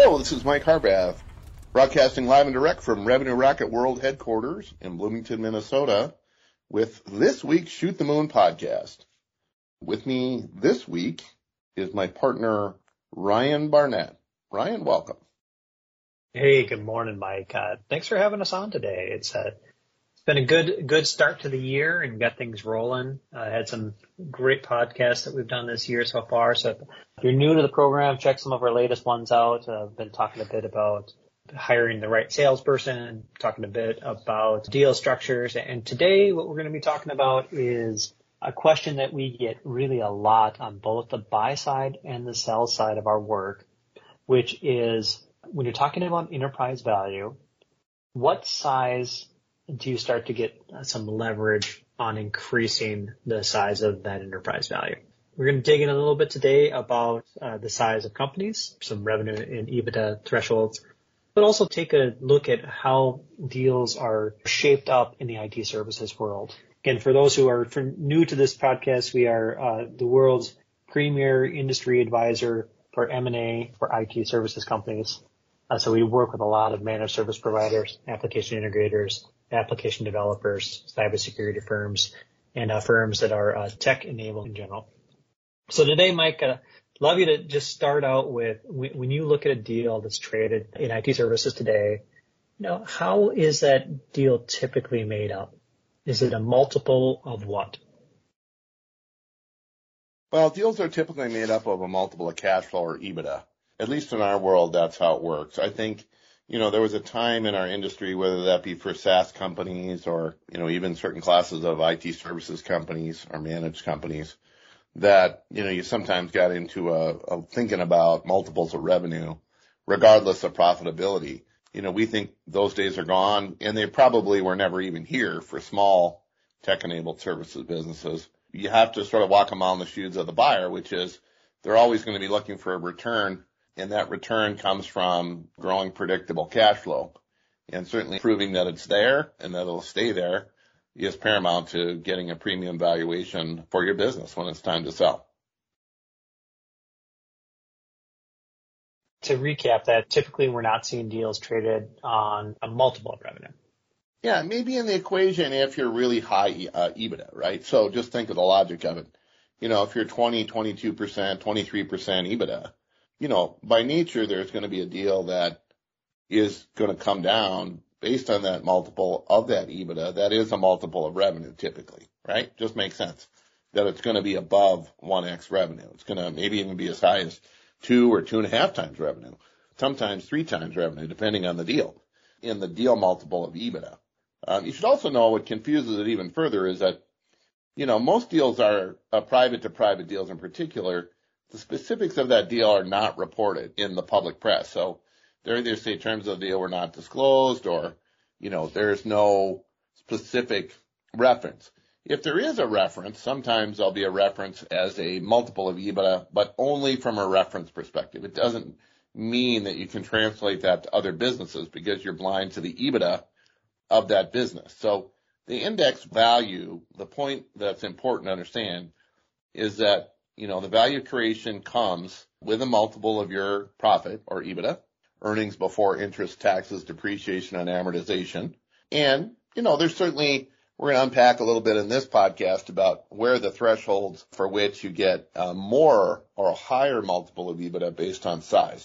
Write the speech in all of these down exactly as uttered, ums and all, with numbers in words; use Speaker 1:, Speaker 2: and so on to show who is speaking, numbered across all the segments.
Speaker 1: Hello, this is Mike Harbath, broadcasting live and direct from Revenue Rocket World headquarters in Bloomington, Minnesota, with this week's Shoot the Moon podcast. With me this week is my partner, Ryan Barnett. Ryan, welcome.
Speaker 2: Hey, good morning, Mike. Uh, thanks for having us on today. It's uh, it's been a good good start to the year and got things rolling. I uh, had some great podcasts that we've done this year so far. So if you're new to the program, check some of our latest ones out. Uh, I've been talking a bit about hiring the right salesperson, talking a bit about deal structures. And today what we're going to be talking about is a question that we get really a lot on both the buy side and the sell side of our work, which is when you're talking about enterprise value, what size do you start to get some leverage on increasing the size of that enterprise value? We're going to dig in a little bit today about uh, the size of companies, some revenue and EBITDA thresholds, but also take a look at how deals are shaped up in the I T services world. Again, for those who are new to this podcast, we are uh, the world's premier industry advisor for M and A for I T services companies. Uh, so we work with a lot of managed service providers, application integrators, application developers, cybersecurity firms, and uh, firms that are uh, tech-enabled in general. So today, Mike, uh, love you to just start out with, when you look at a deal that's traded in I T services today, you know, how is that deal typically made up? Is it a multiple of what?
Speaker 1: Well, deals are typically made up of a multiple of cash flow or EBITDA. At least in our world, that's how it works. I think, you know, there was a time in our industry, whether that be for SaaS companies or, you know, even certain classes of I T services companies or managed companies, that, you know, you sometimes got into a, a thinking about multiples of revenue, regardless of profitability. You know, we think those days are gone, and they probably were never even here for small tech-enabled services businesses. You have to sort of walk them on the shoes of the buyer, which is they're always going to be looking for a return, and that return comes from growing predictable cash flow. And certainly proving that it's there and that it'll stay there is paramount to getting a premium valuation for your business when it's time to sell.
Speaker 2: To recap that, typically we're not seeing deals traded on a multiple of revenue.
Speaker 1: Yeah, maybe in the equation if you're really high uh, EBITDA, right? So just think of the logic of it. You know, if you're twenty, twenty-two percent, twenty-three percent EBITDA, you know, by nature there's going to be a deal that is going to come down based on that multiple of that EBITDA. That is a multiple of revenue typically, right? Just makes sense that it's going to be above one X revenue. It's going to maybe even be as high as two or two and a half times revenue, sometimes three times revenue, depending on the deal, in the deal multiple of EBITDA. Um, you should also know what confuses it even further is that, you know, most deals are uh, private to private deals in particular. The specifics of that deal are not reported in the public press. So they're either say terms of the deal were not disclosed or, you know, there's no specific reference. If there is a reference, sometimes there'll be a reference as a multiple of EBITDA, but only from a reference perspective. It doesn't mean that you can translate that to other businesses because you're blind to the EBITDA of that business. So the index value, the point that's important to understand is that, you know, the value creation comes with a multiple of your profit or EBITDA, earnings before interest, taxes, depreciation, and amortization. And, you know, there's certainly, we're going to unpack a little bit in this podcast about where the thresholds for which you get uh, more or a higher multiple of EBITDA based on size.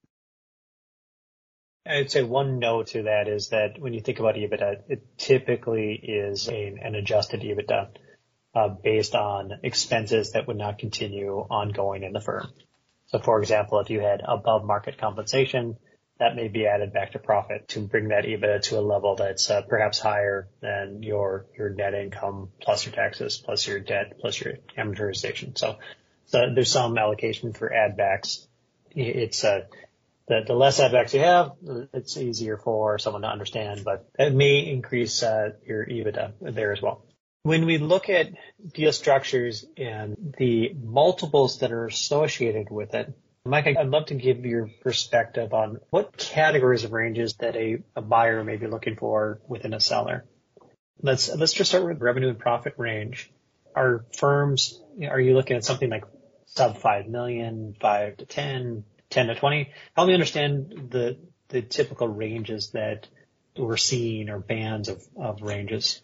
Speaker 2: I'd say one note to that is that when you think about EBITDA, it typically is a, an adjusted EBITDA uh, based on expenses that would not continue ongoing in the firm. So, for example, if you had above market compensation, that may be added back to profit to bring that EBITDA to a level that's uh, perhaps higher than your your net income plus your taxes, plus your debt, plus your amortization. So, so there's some allocation for add backs. It's uh, the, the less add backs you have, it's easier for someone to understand, but it may increase uh, your EBITDA there as well. When we look at deal structures and the multiples that are associated with it, Mike, I'd love to give your perspective on what categories of ranges that a, a buyer may be looking for within a seller. Let's let's just start with revenue and profit range. Are firms, are you looking at something like sub five million, five to ten, ten to twenty. Help me understand the the typical ranges that we're seeing, or bands of, of ranges.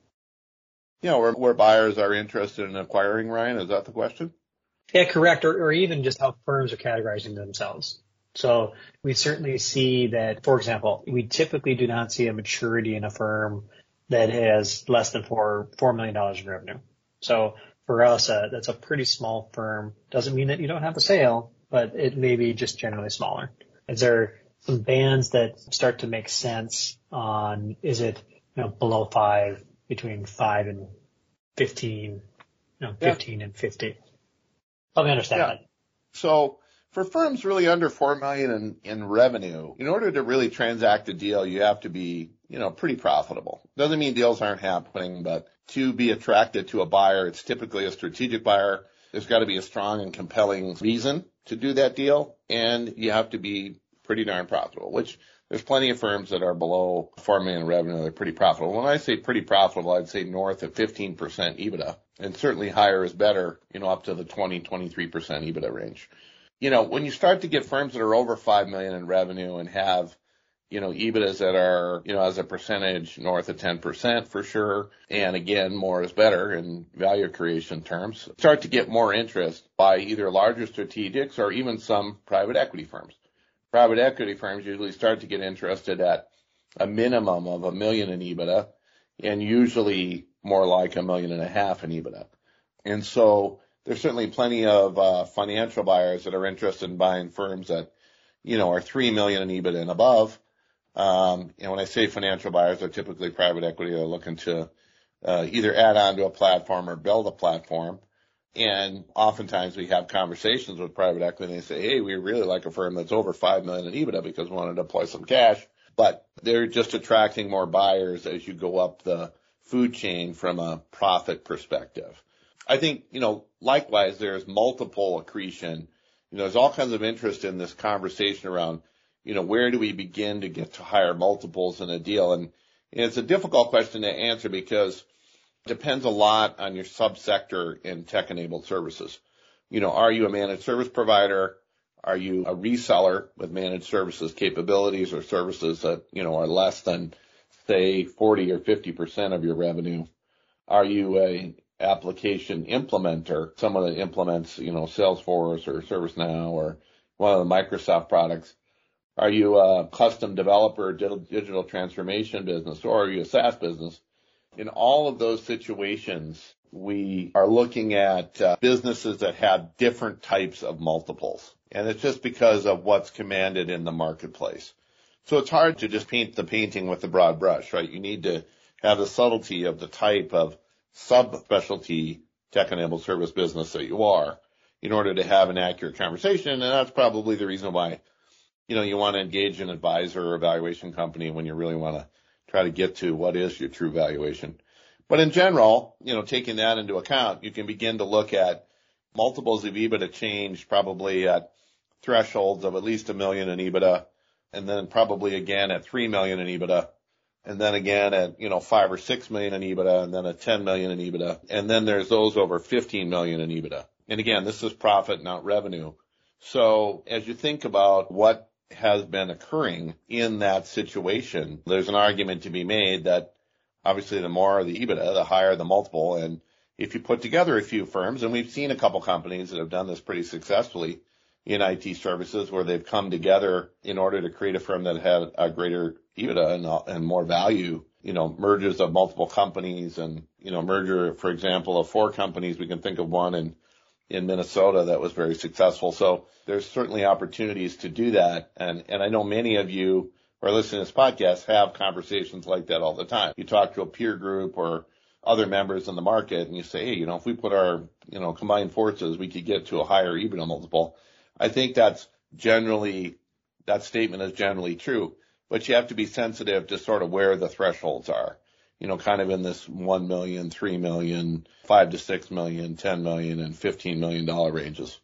Speaker 1: You know, where, where buyers are interested in acquiring, Ryan, is that the question?
Speaker 2: Yeah, correct. Or, or even just how firms are categorizing themselves. So we certainly see that, for example, we typically do not see a maturity in a firm that has less than four, four million dollars in revenue. So for us, uh, that's a pretty small firm. Doesn't mean that you don't have a sale, but it may be just generally smaller. Is there some bands that start to make sense on, is it, you know, below five, between five and fifteen, you know, fifteen yeah. and fifty? Help me understand yeah. that.
Speaker 1: So for firms really under four million in, in revenue, in order to really transact a deal, you have to be, you know, pretty profitable. Doesn't mean deals aren't happening, but to be attracted to a buyer, it's typically a strategic buyer. There's got to be a strong and compelling reason to do that deal, and you have to be pretty darn profitable, which there's plenty of firms that are below four million in revenue. They're pretty profitable. When I say pretty profitable, I'd say north of fifteen percent EBITDA, and certainly higher is better, you know, up to the twenty, twenty-three percent EBITDA range. You know, when you start to get firms that are over five million in revenue and have, you know, EBITDAs that are, you know, as a percentage north of ten percent for sure, and again, more is better in value creation terms, start to get more interest by either larger strategics or even some private equity firms. Private equity firms usually start to get interested at a minimum of a million in EBITDA, and usually more like a million and a half in EBITDA. And so there's certainly plenty of uh, financial buyers that are interested in buying firms that, you know, are three million in EBITDA and above. Um, and when I say financial buyers, they're typically private equity. They're looking to uh, either add on to a platform or build a platform. And oftentimes we have conversations with private equity and they say, hey, we really like a firm that's over five million in EBITDA because we want to deploy some cash. But they're just attracting more buyers as you go up the food chain from a profit perspective. I think, you know, likewise, there's multiple accretion. You know, there's all kinds of interest in this conversation around, you know, where do we begin to get to higher multiples in a deal? And, and it's a difficult question to answer because it depends a lot on your subsector in tech-enabled services. You know, are you a managed service provider? Are you a reseller with managed services capabilities or services that, you know, are less than, say, forty or fifty percent of your revenue? Are you a application implementer, someone that implements, you know, Salesforce or ServiceNow or one of the Microsoft products? Are you a custom developer, digital transformation business, or are you a SaaS business? In all of those situations, we are looking at uh, businesses that have different types of multiples. And it's just because of what's commanded in the marketplace. So it's hard to just paint the painting with the broad brush, right? You need to have the subtlety of the type of subspecialty tech-enabled service business that you are in order to have an accurate conversation. And that's probably the reason why, you know, you want to engage an advisor or evaluation company when you really want to try to get to what is your true valuation. But in general, you know, taking that into account, you can begin to look at multiples of EBITDA change probably at thresholds of at least a million in EBITDA, and then probably again at three million in EBITDA, and then again at, you know, five or six million in EBITDA, and then at ten million in EBITDA. And then there's those over fifteen million in EBITDA. And again, this is profit, not revenue. So as you think about what has been occurring in that situation, there's an argument to be made that obviously the more the EBITDA, the higher the multiple. And if you put together a few firms, and we've seen a couple companies that have done this pretty successfully in I T services where they've come together in order to create a firm that had a greater EBITDA and, and more value, you know, mergers of multiple companies and, you know, merger, for example, of four companies. We can think of one in in Minnesota that was very successful. So there's certainly opportunities to do that. And, and I know many of you who are listening to this podcast have conversations like that all the time. You talk to a peer group or other members in the market and you say, hey, you know, if we put our, you know, combined forces, we could get to a higher EBITDA multiple. I think that's generally, that statement is generally true, but you have to be sensitive to sort of where the thresholds are. You know, kind of in this one million, three million, five to six million, ten million, and fifteen million dollar ranges.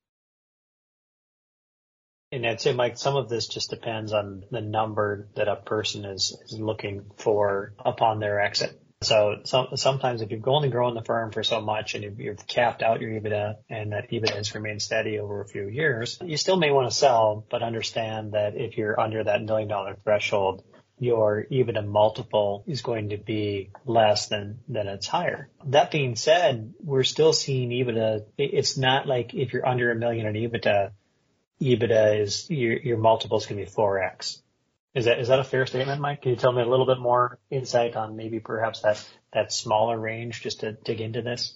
Speaker 2: And I'd say, Mike, some of this just depends on the number that a person is, is looking for upon their exit. So some, sometimes if you've only grown the firm for so much and you've, you've capped out your EBITDA and that EBITDA has remained steady over a few years, you still may want to sell, but understand that if you're under that million dollar threshold, your EBITDA multiple is going to be less than, than it's higher. That being said, we're still seeing EBITDA. It's not like if you're under a million in EBITDA, EBITDA is, your, your multiple is going to be four X. Is that, is that a fair statement, Mike? Can you tell me a little bit more insight on maybe perhaps that, that smaller range just to dig into this?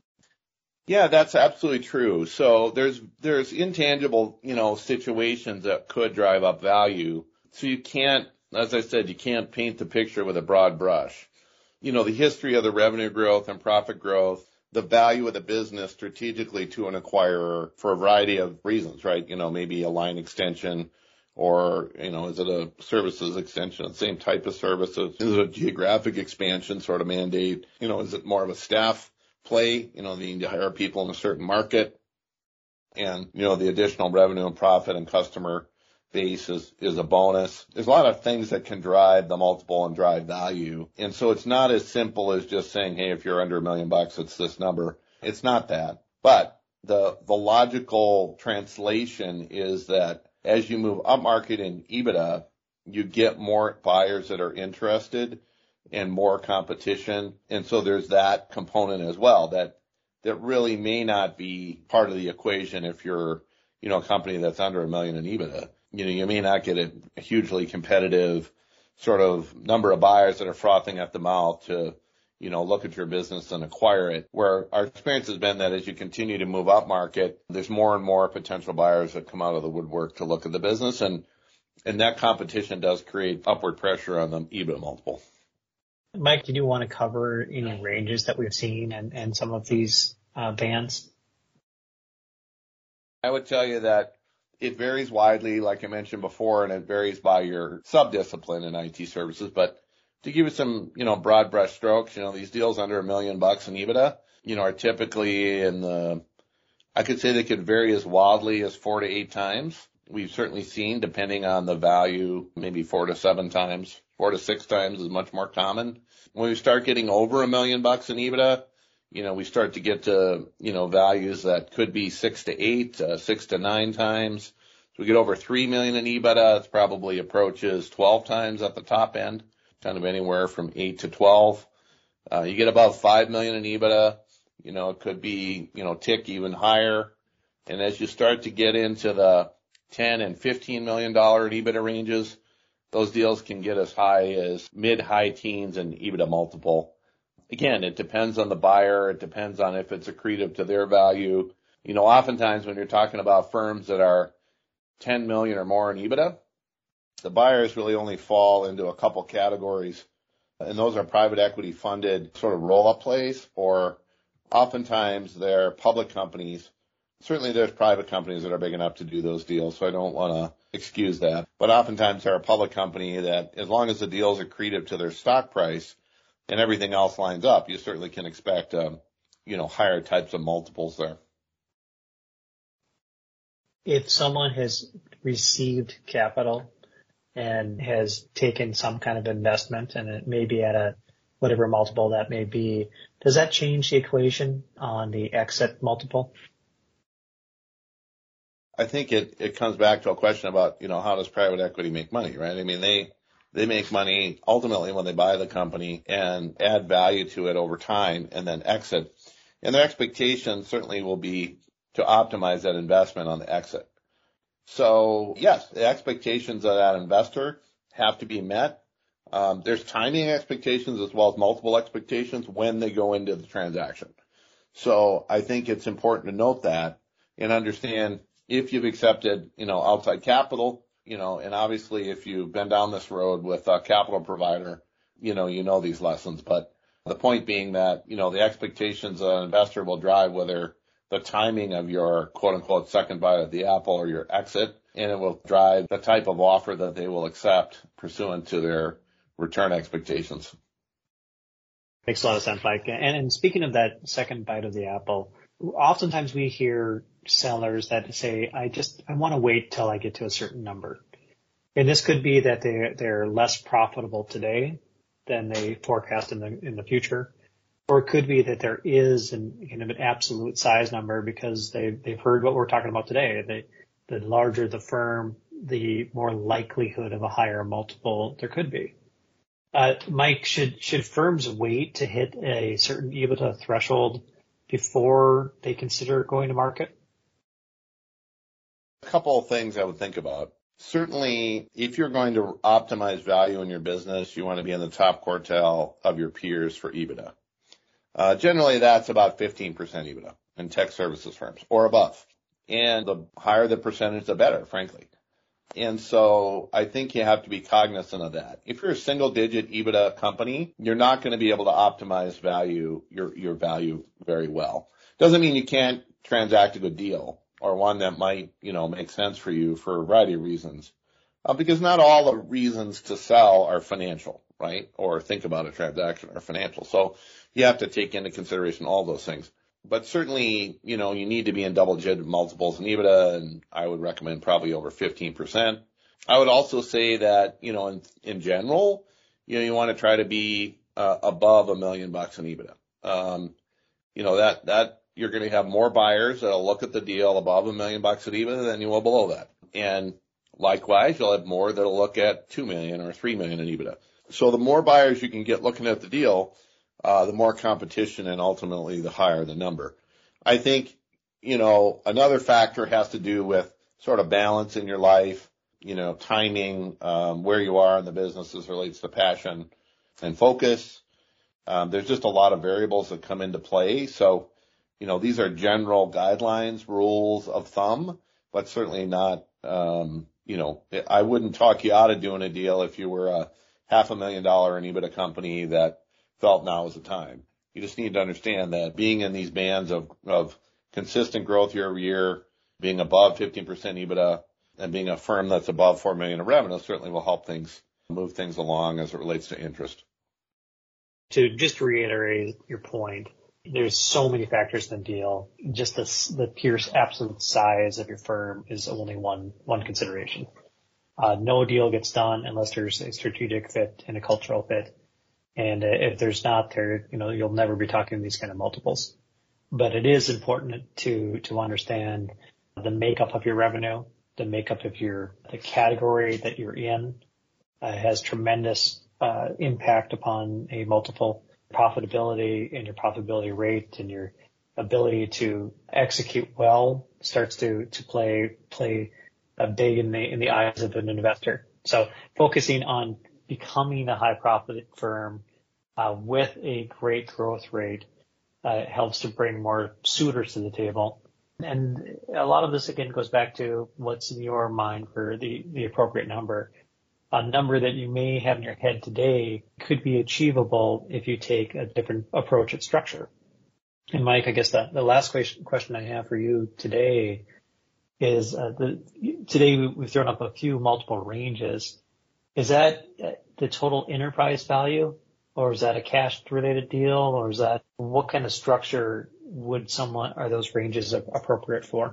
Speaker 1: Yeah, that's absolutely true. So there's, there's intangible, you know, situations that could drive up value. So you can't, as I said, you can't paint the picture with a broad brush. You know, the history of the revenue growth and profit growth, the value of the business strategically to an acquirer for a variety of reasons, right? You know, maybe a line extension, or, you know, is it a services extension, the same type of services? Is it a geographic expansion sort of mandate? You know, is it more of a staff play? You know, needing to hire people in a certain market, and, you know, the additional revenue and profit and customer base is, is a bonus. There's a lot of things that can drive the multiple and drive value. And so it's not as simple as just saying, hey, if you're under a million bucks, it's this number. It's not that. But the, the logical translation is that as you move upmarket in EBITDA, you get more buyers that are interested and more competition. And so there's that component as well that, that really may not be part of the equation if you're, you know, a company that's under a million in EBITDA. You know, you may not get a, a hugely competitive sort of number of buyers that are frothing at the mouth to, you know, look at your business and acquire it. Where our experience has been that as you continue to move up market, there's more and more potential buyers that come out of the woodwork to look at the business. And, and that competition does create upward pressure on the EBITDA multiple.
Speaker 2: Mike, did you want to cover any ranges that we've seen and, and some of these uh, bands?
Speaker 1: I would tell you that it varies widely, like I mentioned before, and it varies by your sub-discipline in I T services. But to give you some, you know, broad brush strokes, you know, these deals under a million bucks in EBITDA, you know, are typically in the, I could say they could vary as wildly as four to eight times. We've certainly seen, depending on the value, maybe four to seven times, four to six times is much more common. When we start getting over a million bucks in EBITDA, you know, we start to get to, you know, values that could be six to eight, uh, six to nine times. So we get over three million in EBITDA, it probably approaches twelve times at the top end, kind of anywhere from eight to twelve. Uh, you get above five million in EBITDA, you know, it could be, you know, tick even higher. And as you start to get into the ten and fifteen million dollars in EBITDA ranges, those deals can get as high as mid high teens in EBITDA multiple. Again, it depends on the buyer. It depends on if it's accretive to their value. You know, oftentimes when you're talking about firms that are ten million or more in EBITDA, the buyers really only fall into a couple categories. And those are private equity funded sort of roll-up plays, or oftentimes they're public companies. Certainly there's private companies that are big enough to do those deals, so I don't want to excuse that. But oftentimes they're a public company that, as long as the deal is accretive to their stock price and everything else lines up, you certainly can expect, um, you know, higher types of multiples there.
Speaker 2: If someone has received capital and has taken some kind of investment, and it may be at a whatever multiple that may be, does that change the equation on the exit multiple?
Speaker 1: I think it, it comes back to a question about, you know, how does private equity make money, right? I mean, they, they make money ultimately when they buy the company and add value to it over time and then exit. And their expectation certainly will be to optimize that investment on the exit. So yes, the expectations of that investor have to be met. Um, there's timing expectations as well as multiple expectations when they go into the transaction. So I think it's important to note that and understand if you've accepted, you know, outside capital, you know, and obviously if you've been down this road with a capital provider, you know, you know these lessons. But the point being that, you know, the expectations of an investor will drive whether the timing of your quote unquote second bite of the apple or your exit, and it will drive the type of offer that they will accept pursuant to their return expectations.
Speaker 2: Makes a lot of sense, Mike. And, and speaking of that second bite of the apple, oftentimes we hear sellers that say, I just, I want to wait till I get to a certain number. And this could be that they're, they're less profitable today than they forecast in the in the future. Or it could be that there is an kind of an absolute size number because they they've heard what we're talking about today. They, the larger the firm, the more likelihood of a higher multiple there could be. Uh, Mike, should should firms wait to hit a certain EBITDA threshold before they consider going to market?
Speaker 1: A couple of things I would think about. Certainly, if you're going to optimize value in your business, you want to be in the top quartile of your peers for EBITDA. Uh, generally, that's about fifteen percent EBITDA in tech services firms or above. And the higher the percentage, the better, frankly. And so I think you have to be cognizant of that. If you're a single digit EBITDA company, you're not going to be able to optimize value, your, your value very well. Doesn't mean you can't transact a good deal or one that might, you know, make sense for you for a variety of reasons. Uh, because not all the reasons to sell are financial, right? Or think about a transaction are financial. So you have to take into consideration all those things. But certainly, you know, you need to be in double-digit multiples in EBITDA, and I would recommend probably over fifteen percent. I would also say that, you know, in, in general, you know, you want to try to be uh, above a million bucks in EBITDA. Um, you know, that, that you're going to have more buyers that'll look at the deal above a million bucks in EBITDA than you will below that. And likewise, you'll have more that'll look at two million or three million in EBITDA. So the more buyers you can get looking at the deal, Uh, the more competition and ultimately the higher the number. I think, you know, another factor has to do with sort of balance in your life, you know, timing, um, where you are in the business as relates to passion and focus. Um, there's just a lot of variables that come into play. So, you know, these are general guidelines, rules of thumb, but certainly not, um, you know, I wouldn't talk you out of doing a deal if you were a half a million dollar in EBITDA company that felt now is the time. You just need to understand that being in these bands of, of consistent growth year over year, being above fifteen percent EBITDA, and being a firm that's above four million in revenue certainly will help things move things along as it relates to interest.
Speaker 2: To just reiterate your point, there's so many factors in the deal. Just the, the pure absolute size of your firm is only one, one consideration. Uh, no deal gets done unless there's a strategic fit and a cultural fit. And if there's not there, you know, you'll never be talking these kind of multiples. But it is important to, to understand the makeup of your revenue, the makeup of your, the category that you're in, uh, has tremendous, uh, impact upon a multiple profitability and your profitability rate and your ability to execute well starts to, to play, play uh, big in the, in the eyes of an investor. So focusing on becoming a high profit firm uh, with a great growth rate uh, helps to bring more suitors to the table. And a lot of this, again, goes back to what's in your mind for the, the appropriate number. A number that you may have in your head today could be achievable if you take a different approach at structure. And Mike, I guess the, the last question, question I have for you today is uh, the, today we've thrown up a few multiple ranges. Is that the total enterprise value, or is that a cash related deal, or is that what kind of structure would someone, are those ranges appropriate for?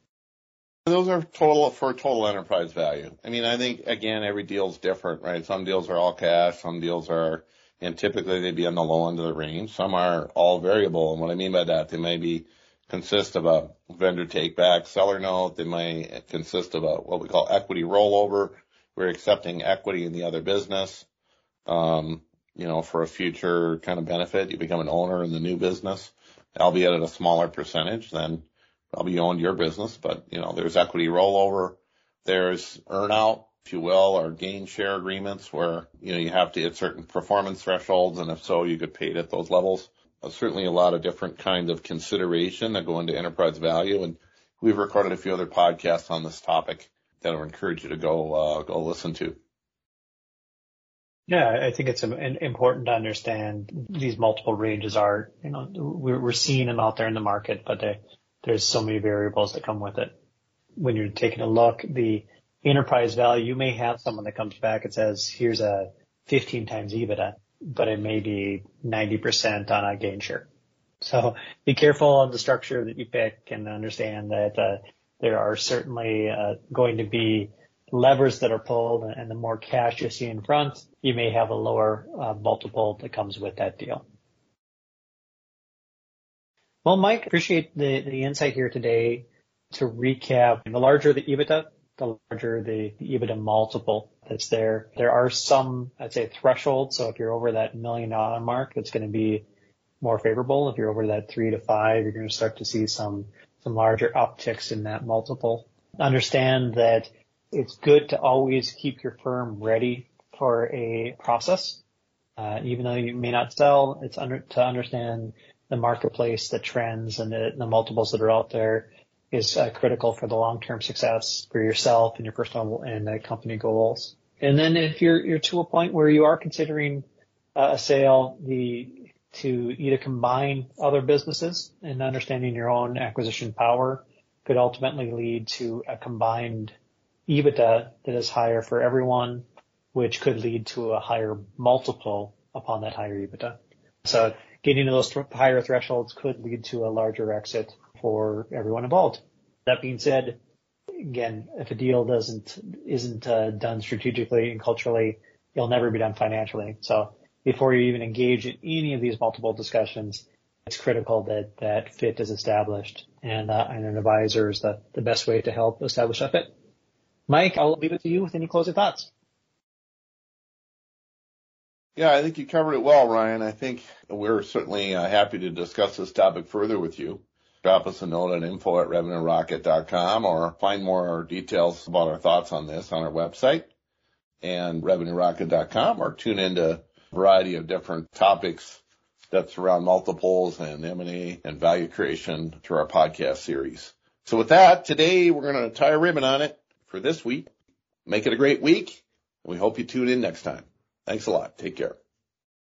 Speaker 1: Those are total for total enterprise value. I mean, I think again, every deal is different, right? Some deals are all cash, some deals are, and typically they'd be on the low end of the range. Some are all variable. And what I mean by that, they may be consist of a vendor take back seller note. They may consist of a, what we call equity rollover. We're accepting equity in the other business, um, you know, for a future kind of benefit. You become an owner in the new business, albeit at a smaller percentage than probably you owned your business. But, you know, there's equity rollover. There's earn-out, if you will, or gain share agreements where, you know, you have to hit certain performance thresholds. And if so, you get paid at those levels. There's certainly a lot of different kinds of consideration that go into enterprise value. And we've recorded a few other podcasts on this topic that I would encourage you to go, uh, go listen to.
Speaker 2: Yeah, I think it's important to understand these multiple ranges are, you know, we're seeing them out there in the market, but they, there's so many variables that come with it. When you're taking a look, the enterprise value, you may have someone that comes back and says, here's a fifteen times EBITDA, but it may be ninety percent on a gain share. So be careful of the structure that you pick and understand that, uh, there are certainly uh, going to be levers that are pulled and the more cash you see in front, you may have a lower uh, multiple that comes with that deal. Well, Mike, appreciate the, the insight here today. To recap, the larger the EBITDA, the larger the, the EBITDA multiple that's there. There are some, I'd say, thresholds. So if you're over that million dollar mark, it's going to be more favorable. If you're over that three to five, you're going to start to see some, some larger upticks in that multiple. Understand that it's good to always keep your firm ready for a process. Uh, even though you may not sell, it's under, to understand the marketplace, the trends, and the, the multiples that are out there is uh, critical for the long-term success for yourself and your personal and uh, company goals. And then if you're you're to a point where you are considering uh, a sale, the to either combine other businesses and understanding your own acquisition power could ultimately lead to a combined EBITDA that is higher for everyone, which could lead to a higher multiple upon that higher EBITDA. So getting to those th- higher thresholds could lead to a larger exit for everyone involved. That being said, again, if a deal doesn't, isn't uh, done strategically and culturally, it'll never be done financially. So before you even engage in any of these multiple discussions, it's critical that that fit is established, and, uh, and an advisor is the, the best way to help establish that fit. Mike, I'll leave it to you with any closing thoughts.
Speaker 1: Yeah, I think you covered it well, Ryan. I think we're certainly uh, happy to discuss this topic further with you. Drop us a note at info at revenue rocket dot com or find more details about our thoughts on this on our website and revenue rocket dot com, or tune into a variety of different topics that surround multiples and M and A and value creation through our podcast series. So with that, today we're going to tie a ribbon on it for this week. Make it a great week. We hope you tune in next time. Thanks a lot. Take care.